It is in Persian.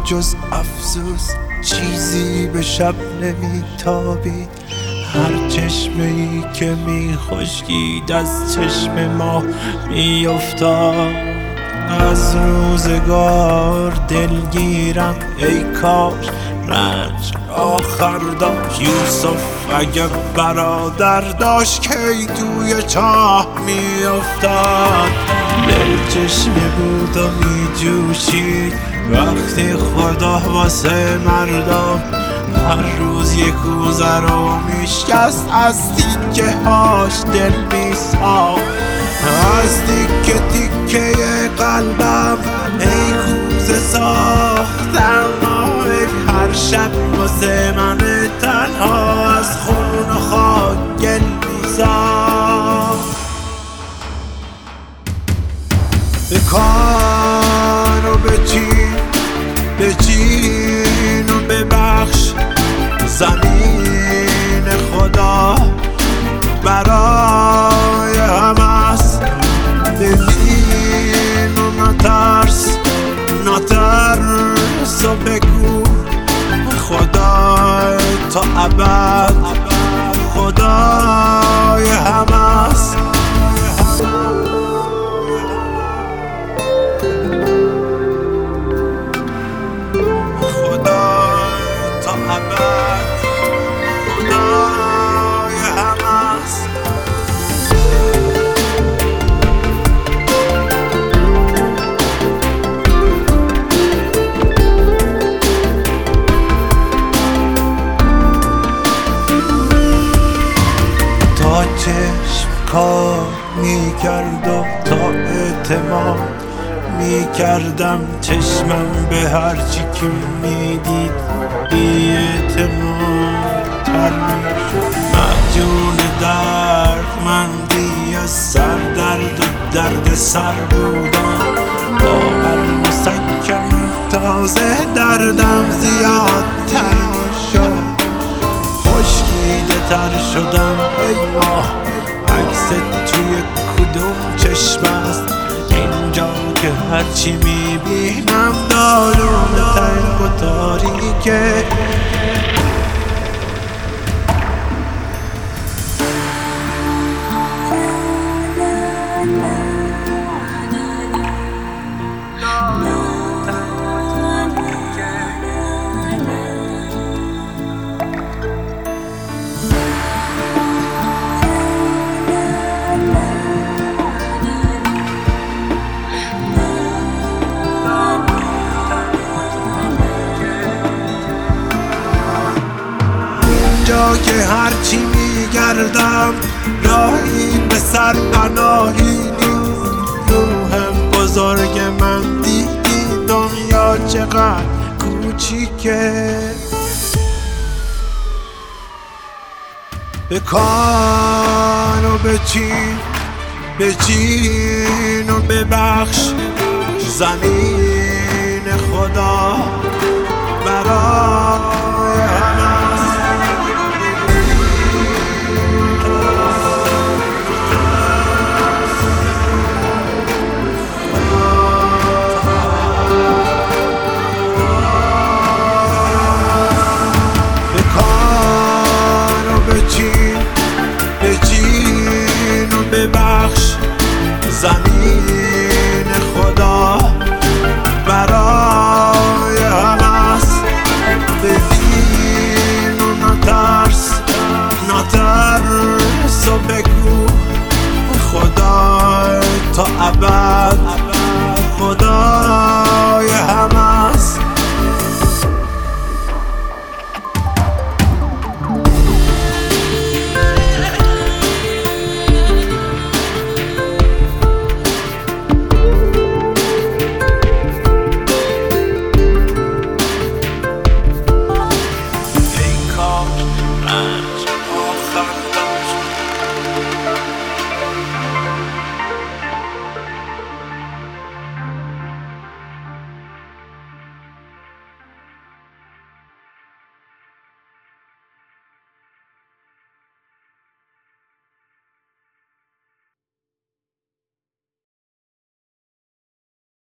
جز افسوس چیزی به شب نمیتابید. هر چشمه ای که میخشکید از چشم ما میافتاد. از روزگار دلگیرم ای کاش رنج آخر داشت. یوسف اگه برادر داشت کی توی چاه میافتاد. دل چشمه بود و میجوشید وقتی خدا واسه مردم هر روز یک کوزه رو میشکست. از تیکه هاش دل میساخت، از تیکه تیکه قلبم ای کوزه ساختم. هر شب واسه من تنها از خون و خاک گل میساخت. بکن و بچین و ببخش. زمین خدا برای همه است. ببین و نترس و بگو خدا تا ابد خدای همه است. تا ابد خدای همه است. تا چشم کار میکرد و تا اعتماد میکردم چشمم به هرچی که میدید بی اعتماد تر میشد. مجون دردمندی از سر درد و درد سر بودم. با هر مسکن تازه دردم زیادتر میشد. خشکیده تر شدم ای ماه عکست توی کدوم چشم است. اینجا که هرچی میبینم دارون تنگ و تاریکه. جا که هرچی میگردم راهی به سر پناهی نیست. روح بزرگ من دیدی دنیا چقدر کوچیکه. بکن و بچین و ببخش. زمین خدا برای